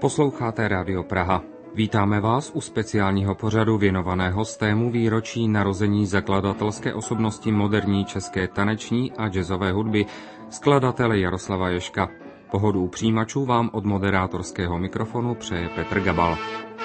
Posloucháte Rádio Praha. Vítáme vás u speciálního pořadu věnovaného 100. výročí narození zakladatelské osobnosti moderní české taneční a jazzové hudby, skladatele Jaroslava Ježka. Pohodu přijímačů vám od moderátorského mikrofonu přeje Petr Gabal.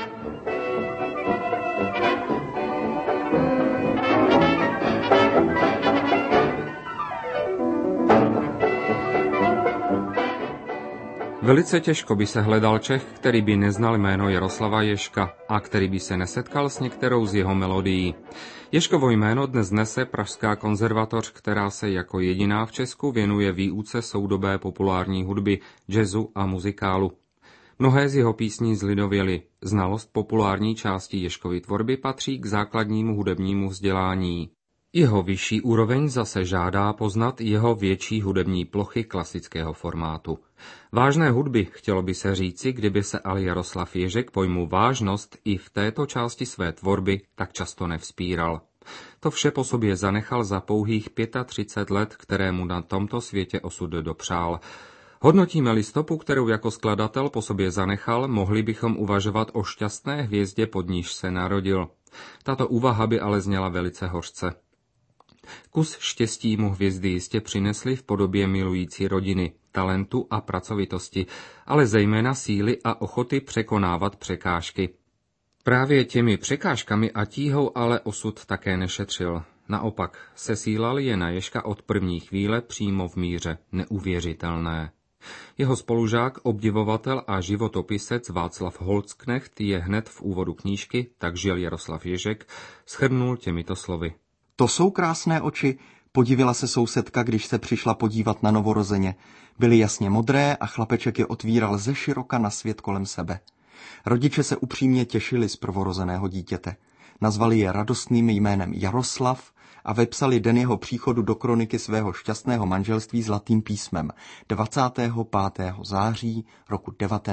Velice těžko by se hledal Čech, který by neznal jméno Jaroslava Ježka a který by se nesetkal s některou z jeho melodií. Ježkovo jméno dnes nese Pražská konzervatoř, která se jako jediná v Česku věnuje výuce soudobé populární hudby, jazzu a muzikálu. Mnohé z jeho písní zlidověly. Znalost populární části Ježkovy tvorby patří k základnímu hudebnímu vzdělání. Jeho vyšší úroveň zase žádá poznat jeho větší hudební plochy klasického formátu. Vážné hudby, chtělo by se říci, kdyby se ale Jaroslav Ježek pojmu vážnost i v této části své tvorby tak často nevzpíral. To vše po sobě zanechal za pouhých 35 let, které mu na tomto světě osud dopřál. Hodnotíme-li stopu, kterou jako skladatel po sobě zanechal, mohli bychom uvažovat o šťastné hvězdě, pod níž se narodil. Tato úvaha by ale zněla velice hořce. Kus štěstí mu hvězdy jistě přinesly v podobě milující rodiny, talentu a pracovitosti, ale zejména síly a ochoty překonávat překážky. Právě těmi překážkami a tíhou ale osud také nešetřil. Naopak, sesílal je na Ježka od první chvíle přímo v míře, neuvěřitelné. Jeho spolužák, obdivovatel a životopisec Václav Holzknecht je hned v úvodu knížky Tak žil Jaroslav Ježek shrnul těmito slovy. To jsou krásné oči, podivila se sousedka, když se přišla podívat na novorozeně. Byly jasně modré a chlapeček je otvíral ze široka na svět kolem sebe. Rodiče se upřímně těšili z prvorozeného dítěte. Nazvali je radostným jménem Jaroslav a vepsali den jeho příchodu do kroniky svého šťastného manželství zlatým písmem 25. září roku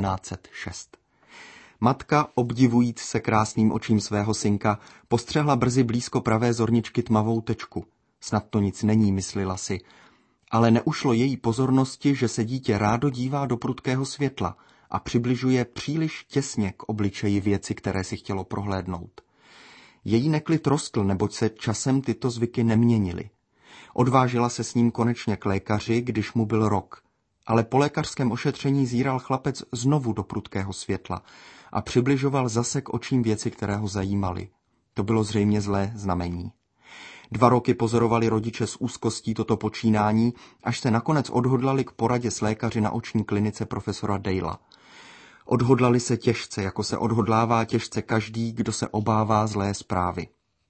1906. Matka, obdivujíc se krásným očím svého synka, postřehla brzy blízko pravé zorničky tmavou tečku. Snad to nic není, myslela si, ale neušlo její pozornosti, že se dítě rádo dívá do prudkého světla a přibližuje příliš těsně k obličeji věci, které si chtělo prohlédnout. Její neklid rostl, neboť se časem tyto zvyky neměnily. Odvážila se s ním konečně k lékaři, když mu byl rok, ale po lékařském ošetření zíral chlapec znovu do prudkého světla a přibližoval zase k očím věci, které ho zajímaly. To bylo zřejmě zlé znamení. 2 roky pozorovali rodiče s úzkostí toto počínání, až se nakonec odhodlali k poradě s lékaři na oční klinice profesora Dejla. Odhodlali se těžce, jako se odhodlává těžce každý, kdo se obává zlé zprávy.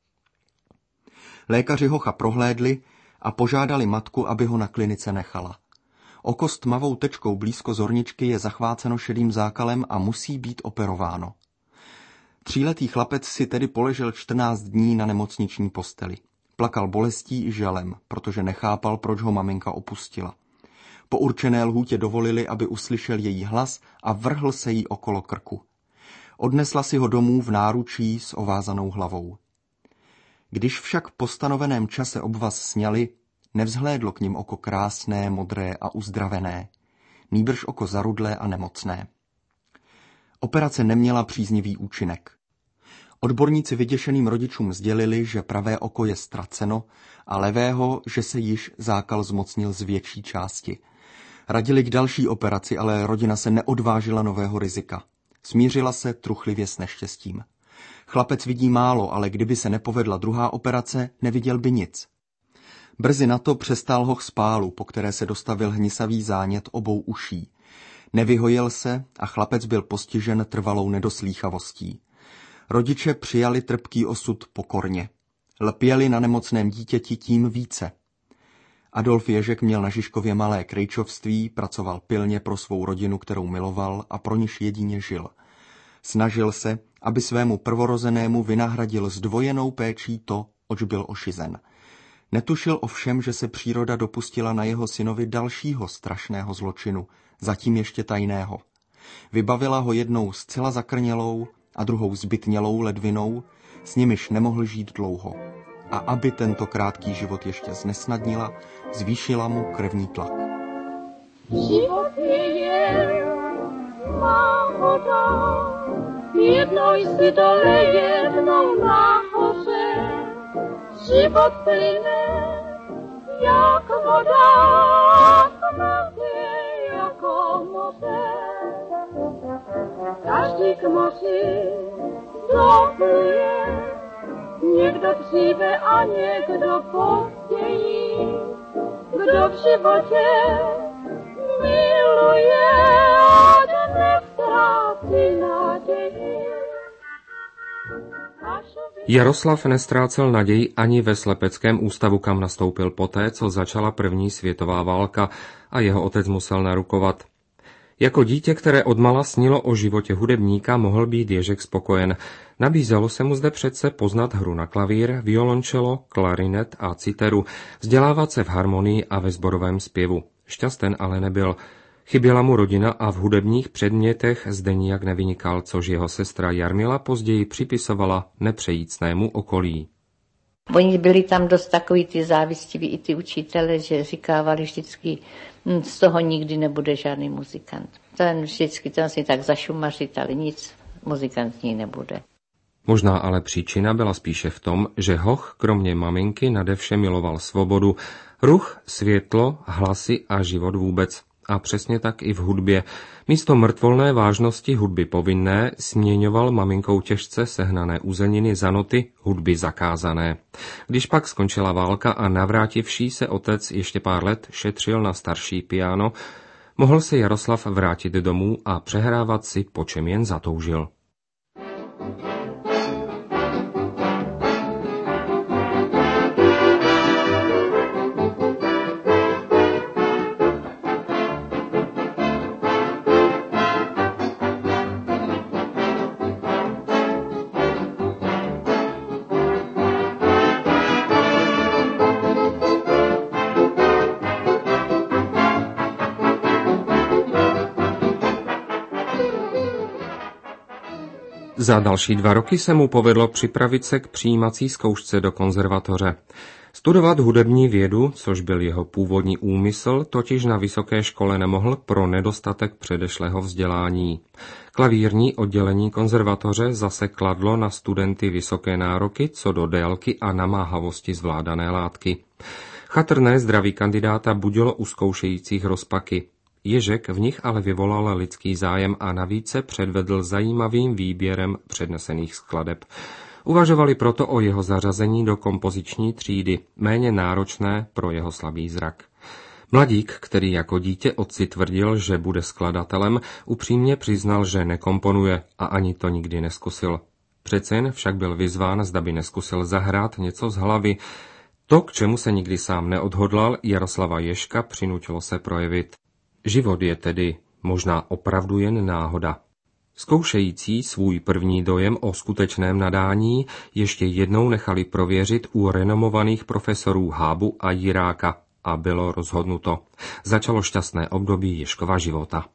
Lékaři hocha prohlédli a požádali matku, aby ho na klinice nechala. Oko s tmavou tečkou blízko zorničky je zachváceno šedým zákalem a musí být operováno. 3letý chlapec si tedy poležel 14 dní na nemocniční posteli. Plakal bolestí i žalem, protože nechápal, proč ho maminka opustila. Po určené lhůtě dovolili, aby uslyšel její hlas a vrhl se jí okolo krku. Odnesla si ho domů v náručí s ovázanou hlavou. Když však po stanoveném čase obvaz sňali, nevzhlédlo k nim oko krásné, modré a uzdravené, nýbrž oko zarudlé a nemocné. Operace neměla příznivý účinek. Odborníci vyděšeným rodičům sdělili, že pravé oko je ztraceno a levého, že se již zákal zmocnil z větší části. Radili k další operaci, ale rodina se neodvážila nového rizika. Smířila se truchlivě s neštěstím. Chlapec vidí málo, ale kdyby se nepovedla druhá operace, neviděl by nic. Brzy na to přestál hoch spálu, po které se dostavil hnisavý zánět obou uší. Nevyhojil se a chlapec byl postižen trvalou nedoslýchavostí. Rodiče přijali trpký osud pokorně. Lpěli na nemocném dítěti tím více. Adolf Ježek měl na Žižkově malé krejčovství, pracoval pilně pro svou rodinu, kterou miloval a pro niž jedině žil. Snažil se, aby svému prvorozenému vynahradil zdvojenou péčí to, oč byl ošizen. Netušil ovšem, že se příroda dopustila na jeho synovi dalšího strašného zločinu, zatím ještě tajného. Vybavila ho jednou zcela zakrnělou a druhou zbytnělou ledvinou, s nimiž nemohl žít dlouho. A aby tento krátký život ještě znesnadnila, zvýšila mu krevní tlak. Život je jen má voda, jednou si dole, jednou nahoře, život plyne, jak voda, tmavě jako moře. Každý k moři dopluje, někdo dříve a někdo později, kdo v životě miluje, ať neztrácí naději. Jaroslav nestrácel naději ani ve slepeckém ústavu, kam nastoupil poté, co začala první světová válka a jeho otec musel narukovat. Jako dítě, které odmala snilo o životě hudebníka, mohl být Ježek spokojen. Nabízelo se mu zde přece poznat hru na klavír, violončelo, klarinet a citeru, vzdělávat se v harmonii a ve sborovém zpěvu. Šťasten ale nebyl. Chyběla mu rodina a v hudebních předmětech zde nijak nevynikal, což jeho sestra Jarmila později připisovala nepřejícnému okolí. Oni byli tam dost takový ty závistiví i ty učitele, že říkávali vždycky, z toho nikdy nebude žádný muzikant. Ten si tak zašumařit, ale nic muzikantní nebude. Možná ale příčina byla spíše v tom, že hoch kromě maminky nade vše miloval svobodu, ruch, světlo, hlasy a život vůbec. A přesně tak i v hudbě. Místo mrtvolné vážnosti hudby povinné směňoval maminkou těžce sehnané uzeniny za noty hudby zakázané. Když pak skončila válka a navrátivší se otec ještě pár let šetřil na starší piano, mohl se Jaroslav vrátit domů a přehrávat si, po čem jen zatoužil. Za další 2 roky se mu povedlo připravit se k přijímací zkoušce do konzervatoře. Studovat hudební vědu, což byl jeho původní úmysl, totiž na vysoké škole nemohl pro nedostatek předešlého vzdělání. Klavírní oddělení konzervatoře zase kladlo na studenty vysoké nároky co do délky a namáhavosti zvládané látky. Chatrné zdraví kandidáta budilo u zkoušejících rozpaky. Ježek v nich ale vyvolal lidský zájem a navíc se předvedl zajímavým výběrem přednesených skladeb. Uvažovali proto o jeho zařazení do kompoziční třídy, méně náročné pro jeho slabý zrak. Mladík, který jako dítě otci tvrdil, že bude skladatelem, upřímně přiznal, že nekomponuje a ani to nikdy neskusil. Přece jen však byl vyzván, zda by neskusil zahrát něco z hlavy. To, k čemu se nikdy sám neodhodlal, Jaroslava Ježka přinutilo se projevit. Život je tedy možná opravdu jen náhoda. Zkoušející svůj první dojem o skutečném nadání ještě jednou nechali prověřit u renomovaných profesorů Hábu a Jiráka a bylo rozhodnuto. Začalo šťastné období Ježkova života.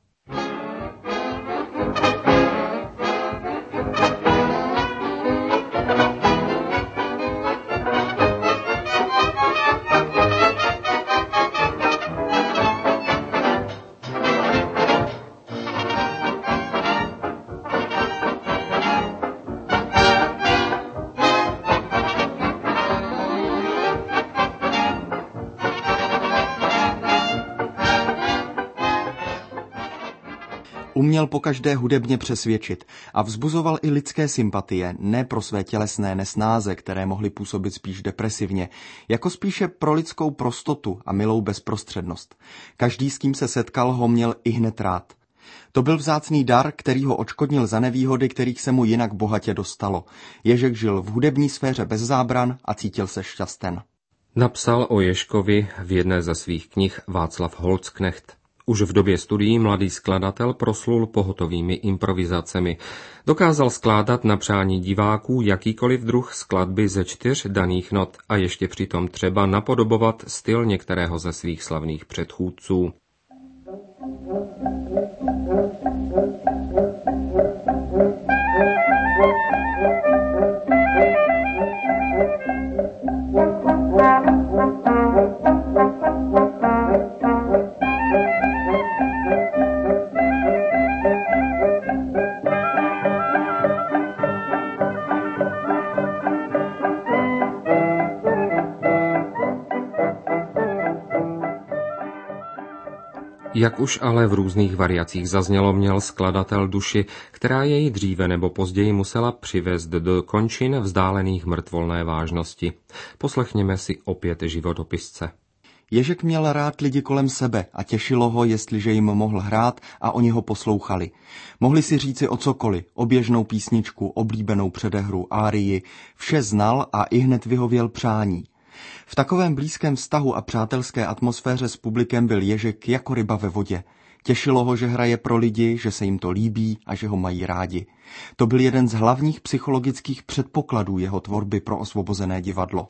Uměl pokaždé hudebně přesvědčit a vzbuzoval i lidské sympatie, ne pro své tělesné nesnáze, které mohly působit spíš depresivně, jako spíše pro lidskou prostotu a milou bezprostřednost. Každý, s kým se setkal, ho měl i hned rád. To byl vzácný dar, který ho odškodnil za nevýhody, kterých se mu jinak bohatě dostalo. Ježek žil v hudební sféře bez zábran a cítil se šťasten. Napsal o Ježkovi v jedné ze svých knih Václav Holzknecht. Už v době studií mladý skladatel proslul pohotovými improvizacemi. Dokázal skládat na přání diváků jakýkoliv druh skladby ze 4 daných not a ještě přitom třeba napodobovat styl některého ze svých slavných předchůdců. Jak už ale v různých variacích zaznělo, měl skladatel duši, která jej dříve nebo později musela přivést do končin vzdálených mrtvolné vážnosti. Poslechněme si opět životopisce. Ježek měl rád lidi kolem sebe a těšilo ho, jestliže jim mohl hrát a oni ho poslouchali. Mohli si říci o cokoliv, o běžnou písničku, oblíbenou předehru, árii, vše znal a ihned vyhověl přání. V takovém blízkém vztahu a přátelské atmosféře s publikem byl Ježek jako ryba ve vodě. Těšilo ho, že hraje pro lidi, že se jim to líbí a že ho mají rádi. To byl jeden z hlavních psychologických předpokladů jeho tvorby pro Osvobozené divadlo.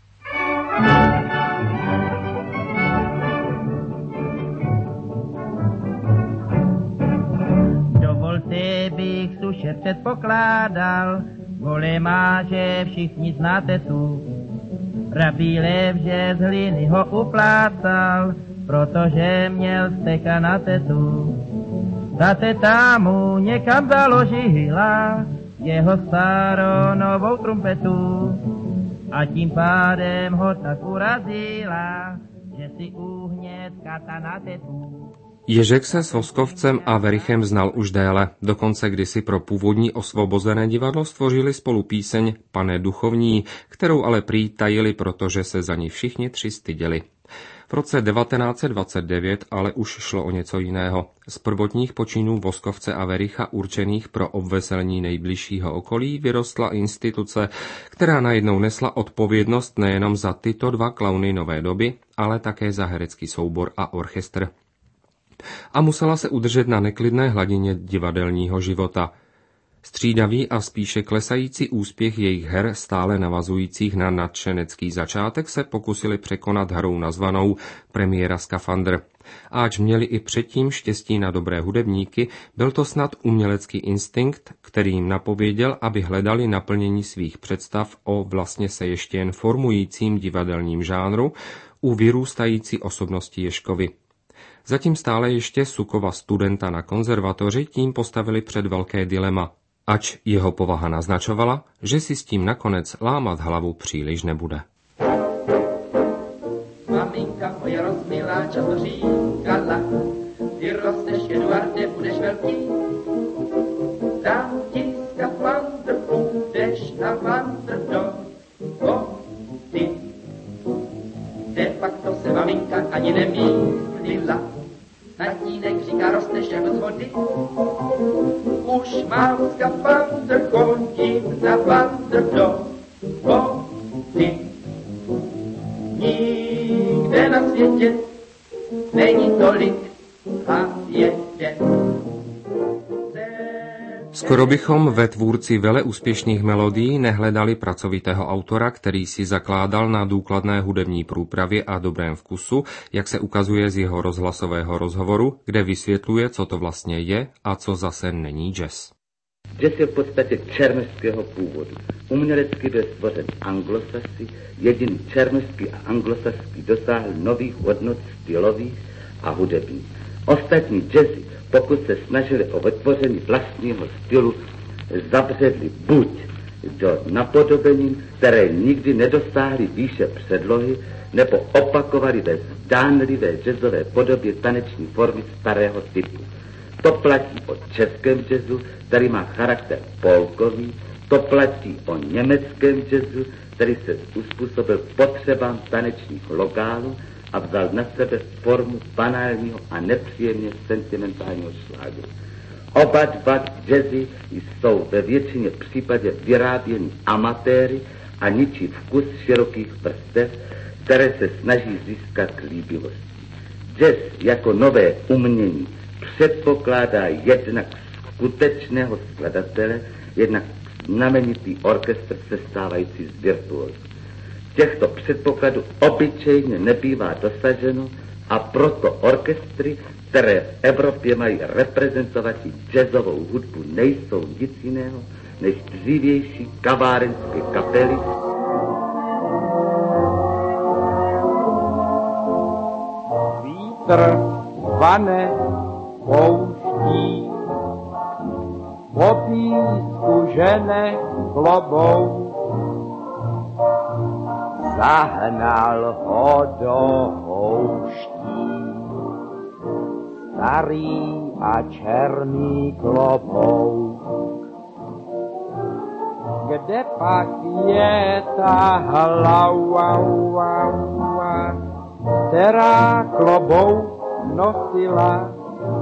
Dovolte bych sluše předpokládal, vole má, že všichni znáte tu. Rabí Lev, že z hliny ho uplácal, protože měl steka na tetu. Ta teta mu někam založila jeho starou novou trumpetu a tím pádem ho tak urazila, že si uhnět kata na tetu. Ježek se s Voskovcem a Werichem znal už déle, dokonce kdysi pro původní Osvobozené divadlo stvořili spolu píseň Pane duchovní, kterou ale prý tajili, protože se za ní všichni tři styděli. V roce 1929 ale už šlo o něco jiného. Z prvotních počinů Voskovce a Wericha určených pro obveselní nejbližšího okolí vyrostla instituce, která najednou nesla odpovědnost nejenom za tyto dva klauny nové doby, ale také za herecký soubor a orchestr. A musela se udržet na neklidné hladině divadelního života. Střídavý a spíše klesající úspěch jejich her, stále navazujících na nadšenecký začátek, se pokusili překonat hrou nazvanou Premiéra Skafandr. Ač měli i předtím štěstí na dobré hudebníky, byl to snad umělecký instinkt, který jim napověděl, aby hledali naplnění svých představ o vlastně se ještě jen formujícím divadelním žánru u vyrůstající osobnosti Ježkovy. Zatím stále ještě Sukova studenta na konzervatoři tím postavili před velké dilema, ač jeho povaha naznačovala, že si s tím nakonec lámat hlavu příliš nebude. Maminka moje rozmilá často říkala, ty rosteš, Eduarde, budeš velký. Dám ti skafandr, půjdeš na vandr do vody. De facto se maminka ani nemýlila. Tatínek říká, rosteš jako z vody. Už mám skafandr, chodím na vandr do vody. Nikde na světě není tolik a jeden. Skoro bychom ve tvůrci veleúspěšných melodií nehledali pracovitého autora, který si zakládal na důkladné hudební průpravě a dobrém vkusu, jak se ukazuje z jeho rozhlasového rozhovoru, kde vysvětluje, co to vlastně je a co zase není jazz. Jazz je v podstatě černošského původu. Umělecky byl stvořen anglosaxi, jediný černošský a anglosaský dosáhl nových hodnot stylových a hudebních. Ostatní jazzy, pokud se snažili o vytvoření vlastního stylu, zabředli buď do napodobenin, které nikdy nedosáhly výše předlohy, nebo opakovali ve zdánlivé jazzové podobě taneční formy starého typu. To platí o českém jazzu, který má charakter polkový, to platí o německém jazzu, který se uspůsobil potřebám tanečních lokálů a vzal na sebe formu banálního a nepříjemně sentimentálního šlágru. Oba dva jazzy jsou ve většině případě vyráběny amatéry a ničí vkus širokých vrstev, které se snaží získat líbivosti. Jazz jako nové umění předpokládá jednak skutečného skladatele, jednak znamenitý orchestr sestávající z virtuózů. Těchto předpokladů obyčejně nebývá dosaženo a proto orchestry, které v Evropě mají reprezentovat jazzovou hudbu, nejsou nic jiného než dřívější kavárenské kapely. Vítr vane pouští, po písku žene klobou. Zahnal ho do houští, starý a černý klobouk. Kde pak je ta hlava, která klobouk nosila?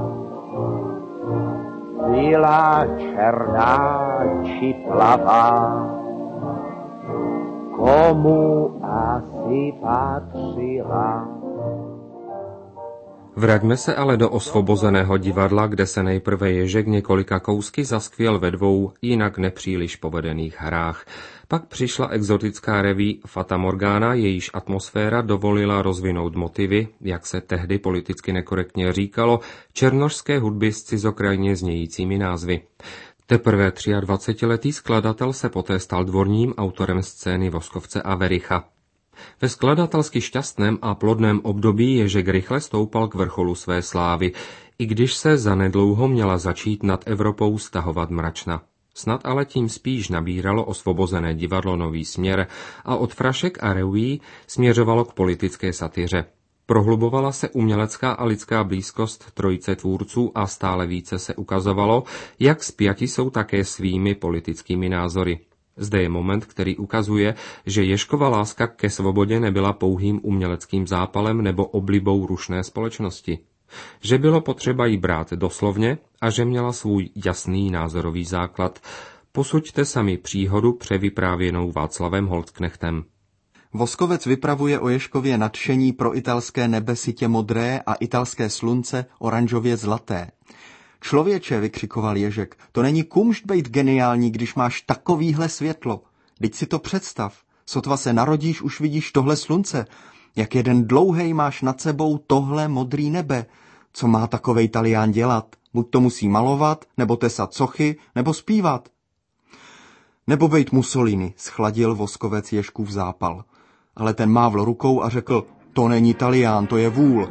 Byla černá či plavá, komu asi patřila? Vraťme se ale do Osvobozeného divadla, kde se nejprve Ježek několika kousky zaskvěl ve dvou jinak nepříliš povedených hrách. Pak přišla exotická reví Fata Morgana, jejíž atmosféra dovolila rozvinout motivy, jak se tehdy politicky nekorektně říkalo, černošské hudby s cizokrajně znějícími názvy. Teprve 23letý skladatel se poté stal dvorním autorem scény Voskovce a Vericha. Ve skladatelsky šťastném a plodném období Ježek rychle stoupal k vrcholu své slávy, i když se zanedlouho měla začít nad Evropou stahovat mračna. Snad ale tím spíš nabíralo Osvobozené divadlo nový směr a od frašek a reví směřovalo k politické satyře. Prohlubovala se umělecká a lidská blízkost trojice tvůrců a stále více se ukazovalo, jak spjati jsou také svými politickými názory. Zde je moment, který ukazuje, že Ježkova láska ke svobodě nebyla pouhým uměleckým zápalem nebo oblibou rušné společnosti. Že bylo potřeba jí brát doslovně a že měla svůj jasný názorový základ. Posuďte sami příhodu převyprávěnou Václavem Holzknechtem. Voskovec vypravuje o Ježkově nadšení pro italské nebe sytě modré a italské slunce oranžově zlaté. Člověče, vykřikoval Ježek, to není kumšt bejt geniální, když máš takovýhle světlo. Vždyť si to představ, sotva se narodíš, už vidíš tohle slunce. Jak jeden dlouhej máš nad sebou tohle modrý nebe. Co má takovej Talián dělat? Buď to musí malovat, nebo tesat sochy, nebo zpívat. Nebo bejt Mussolini, schladil Voskovec Ježkův zápal. Ale ten mávl rukou a řekl, to není Talián, to je vůl.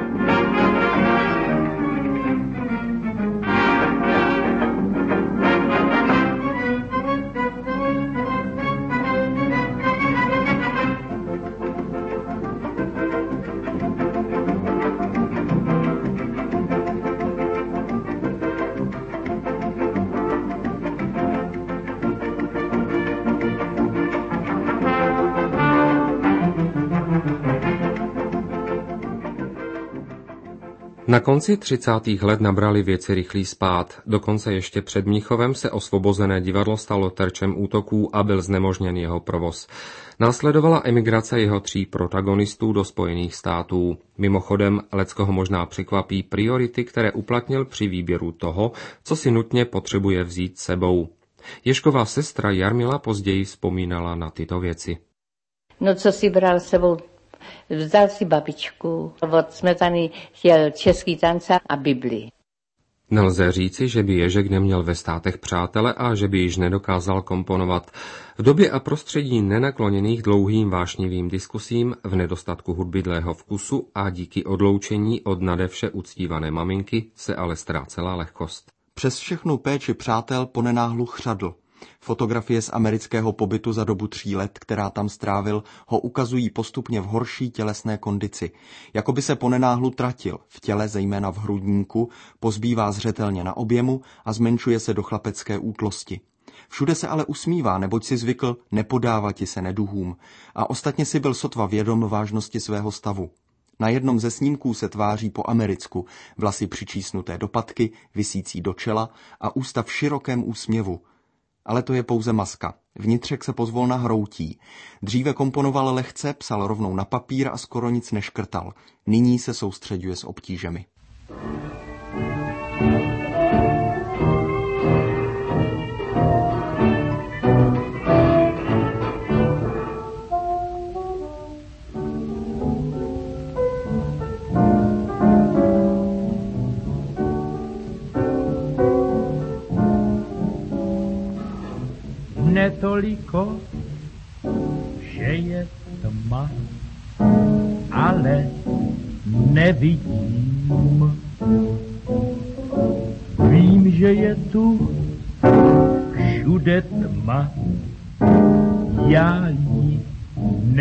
Na konci 30. let nabrali věci rychlý spád. Dokonce ještě před Mnichovem se Osvobozené divadlo stalo terčem útoků a byl znemožněn jeho provoz. Následovala emigrace jeho 3 protagonistů do Spojených států. Mimochodem, leckoho možná překvapí priority, které uplatnil při výběru toho, co si nutně potřebuje vzít sebou. Ježková sestra Jarmila později vzpomínala na tyto věci. No, co si bral sebou? Vzal si babičku, od Smetany chtěl český tanca a Bibli. Nelze říci, že by Ježek neměl ve státech přátele a že by již nedokázal komponovat. V době a prostředí nenakloněných dlouhým vášnivým diskusím, v nedostatku hudby dlého vkusu a díky odloučení od nadevše uctívané maminky se ale ztrácela lehkost. Přes všechnu péči přátel ponenáhlu chřadl. Fotografie z amerického pobytu za dobu 3 let, která tam strávil, ho ukazují postupně v horší tělesné kondici. Jakoby se ponenáhlu tratil, v těle, zejména v hrudníku, pozbývá zřetelně na objemu a zmenšuje se do chlapecké útlosti. Všude se ale usmívá, neboť si zvykl nepodávati se neduhům a ostatně si byl sotva vědom vážnosti svého stavu. Na jednom ze snímků se tváří po americku, vlasy přičísnuté do patky, visící do čela a ústa v širokém úsměvu. Ale to je pouze maska. Vnitřek se pozvolna hroutí. Dříve komponoval lehce, psal rovnou na papír a skoro nic neškrtal. Nyní se soustřeďuje s obtížemi. Netoliko, že je tma, ale nevidím. Vím, že je tu všude tma, já ji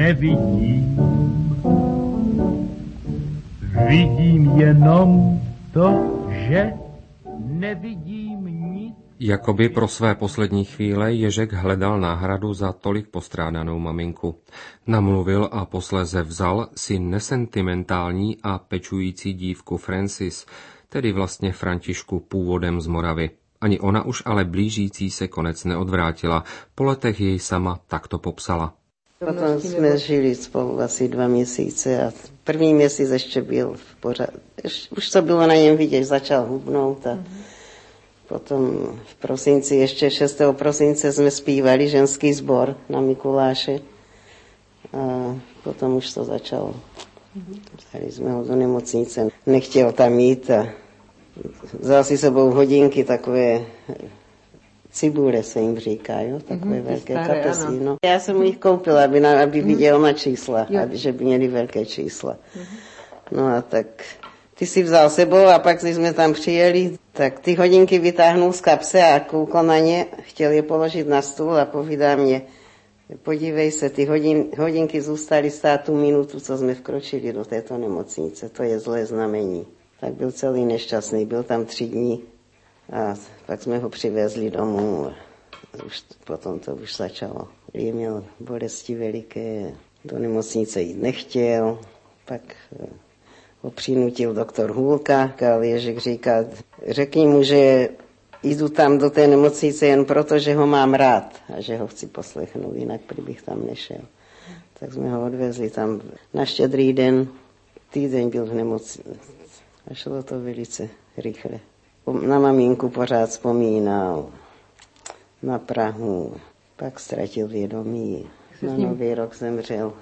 nevidím. Vidím jenom To, že nevidím nic. Jakoby pro své poslední chvíle Ježek hledal náhradu za tolik postrádanou maminku. Namluvil a posléze vzal si nesentimentální a pečující dívku Francis, tedy vlastně Františku původem z Moravy. Ani ona už ale blížící se konec neodvrátila. Po letech jej sama takto popsala. Potom jsme žili spolu asi 2 měsíce a první měsíc ještě byl v pořádku. Už to bylo na něm vidět, začal hubnout a potom v prosinci, ještě 6. prosince jsme zpívali ženský sbor na Mikuláše a potom už to začalo. Dali jsme ho do nemocnice, nechtěl tam jít a vzal si sebou hodinky takové cibule se jim říká, jo? Takové velké kapesy. No. Já jsem mu jich koupila, aby viděl na čísla, že by měli velké čísla. No a tak ty si vzal sebou a pak, když jsme tam přijeli, tak ty hodinky vytáhnul z kapse a koukal na ně, chtěl je položit na stůl a povídá mě, podívej se, ty hodinky zůstaly stát tu minutu, co jsme vkročili do této nemocnice, to je zlé znamení. Tak byl celý nešťastný, byl tam 3 dní. A pak jsme ho přivezli domů a potom to už začalo. Měl bolesti veliké, do nemocnice jít nechtěl, pak ho přinutil doktor Hůlka, ale Ježek říká, řekni mu, že jdu tam do té nemocnice jen proto, že ho mám rád a že ho chci poslechnout, jinak bych tam nešel. Tak jsme ho odvezli tam na Štědrý den, týden byl v nemocnici a šlo to velice rychle. Na maminku pořád vzpomínal, na Prahu, pak ztratil vědomí, na Nový rok zemřel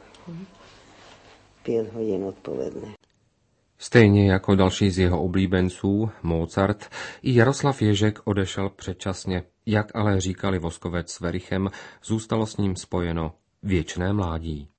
5 hodin odpoledne. Stejně jako další z jeho oblíbenců, Mozart, i Jaroslav Ježek odešel předčasně. Jak ale říkali Voskovec s Verichem, zůstalo s ním spojeno věčné mládí.